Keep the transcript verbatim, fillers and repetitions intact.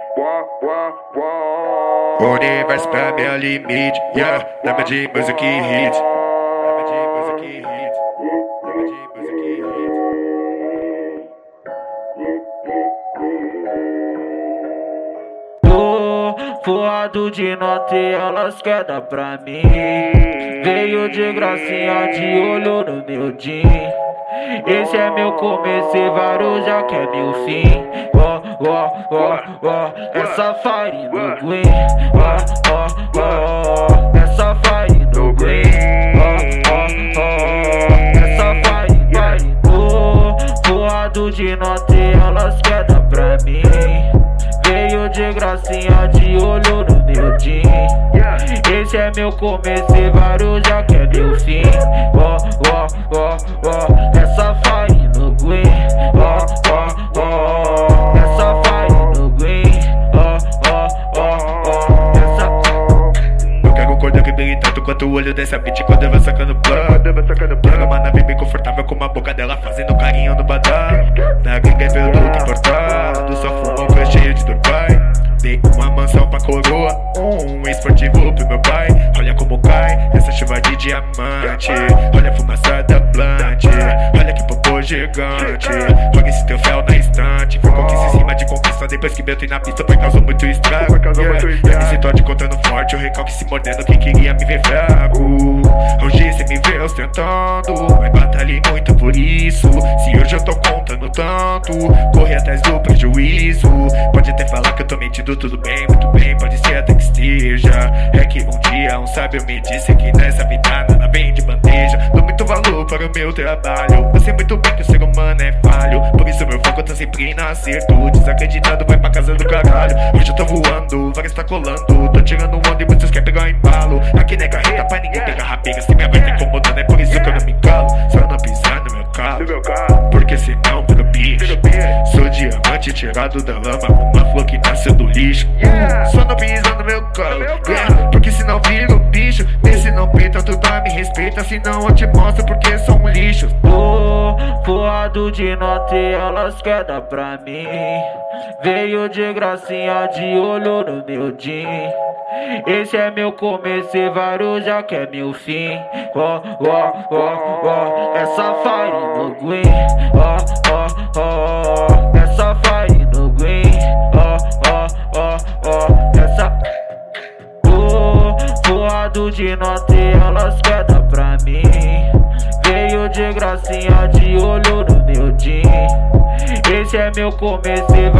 O universo pra mim é limite, yeah. Lembra de music hits. Lembra de music hits. Lembra de music hits. Tô voado de nota e elas querem dar pra mim. Veio de gracinha de olho no meu jean. Esse é meu começo e vários já que é meu fim. Ó, ó, ó, ó, essa fire no green. Ó, ó, ó, essa fire no green. Ó, ó, ó, essa fire, fire. Tô voado de nota e elas querem dar pra mim. Veio de gracinha de olho no meu jean. Esse é meu começo e vários já que é meu fim. Ó, ó, ó, ó, essa fire no green. Ó, ó, ó, essa fire no green. Ó, ó, ó, ó, essa. Eu quero cordão que brilhe tanto quanto o olho dessa bitch quando eu vou sacando plano. Pega uma nave bem confortável com uma boca dela fazendo carinho no badal. Na gringa é veludo importado, só fumou um cheio de Dubai. Dei uma mansão pra coroa, um esportivo pro meu pai. Olha como cai essa chuva de diamante. Olha a fumaça da blunt. Olha que popô gigante. Joga esse teu fel na estante. Foi conquista em cima de conquista. Depois que botei na pista foi causou muito estrago, yeah. M C Todd contando forte, o recalque se mordendo. Quem queria me ver fraco, hoje cê me vê ostentando. Mas batalhei muito por isso. Se hoje eu tô contando tanto, correr atrás do prejuízo. Pode até falar que eu tô metido, tudo bem, muito bem, pode ser até que esteja. É que um dia um sábio me disse que nessa vida nada vem de bandeja. Dou muito valor para o meu trabalho. Eu sei muito bem que o ser humano é falho, por isso meu foco tá sempre na acerto. Desacreditado vai pra casa do caralho. Hoje eu tô voando, várias tá colando. Tô tirando onda e vocês querem pegar um embalo. Aqui não é carreta pra ninguém pegar rapega. Se minha voz tá incomodando é por isso que eu não me calo. Só não pisar no meu carro, porque senão viro bicho. Sou diamante tirado da lama, uma flor que nasceu do lixo. Só não pisa no meu colo, yeah, porque senão viro bicho. Nesse não peita, tu dá, me respeita, senão eu te mostro porque sou um lixo. Tô voado de nota e elas querem dar pra mim. Veio de gracinha de olho no meu jean. Esse é meu começo e vários já que é meu fim. Ó, ó, ó, ó, essa fire no green. Ó, ó, ó, essa fire no green. Ó, ó, ó, ó, essa. Tô voado de nota e elas querem dar pra mim. Veio de gracinha de olho no meu jean. Esse é meu começo e